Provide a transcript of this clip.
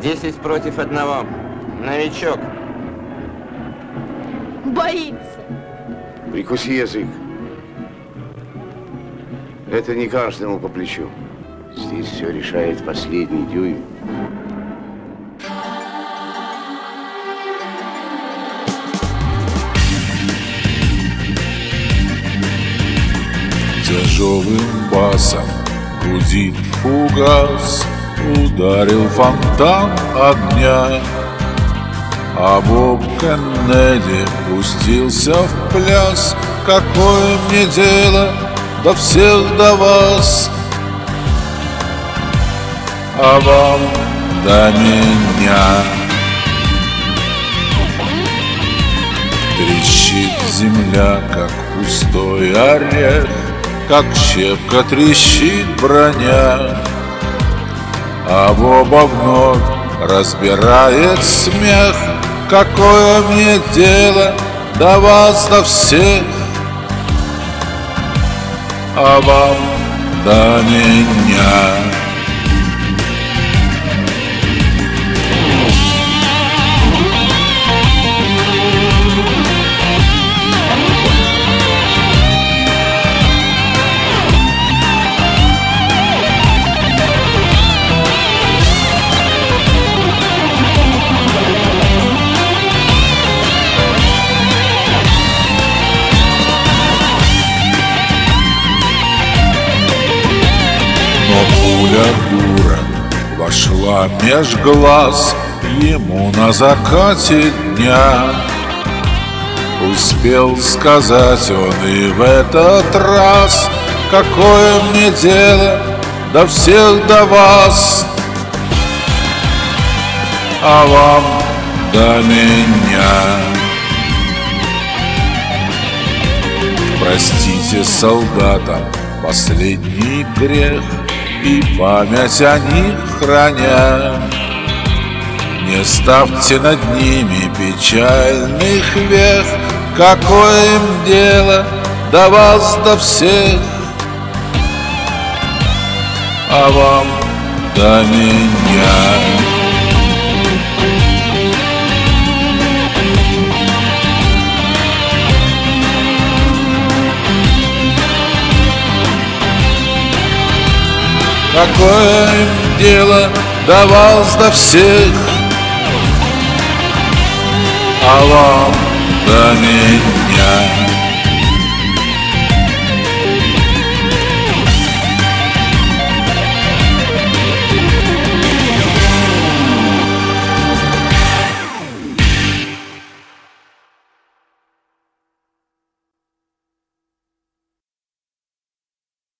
10 против 1. Новичок. Боится. Прикуси язык. Это не каждому по плечу. Здесь все решает последний дюйм. Тяжелым басом гудит фугас, ударил фонтан огня, а Боб Кеннеди пустился в пляс. Какое мне дело до всех, до вас, а вам до меня? Трещит земля, как пустой орех, как щепка трещит броня, а Боба вновь разбирает смех. Какое мне дело до вас, до всех, а вам до меня? Пуля дура вошла меж глаз ему на закате дня. Успел сказать он и в этот раз: какое мне дело до всех, до вас, а вам до меня? Простите солдатам последний грех, и память о них храня, не ставьте над ними печальных вех. Какое им дело до вас, до всех, а вам до меня? Какое им дело до вас, до всех, а вам до меня?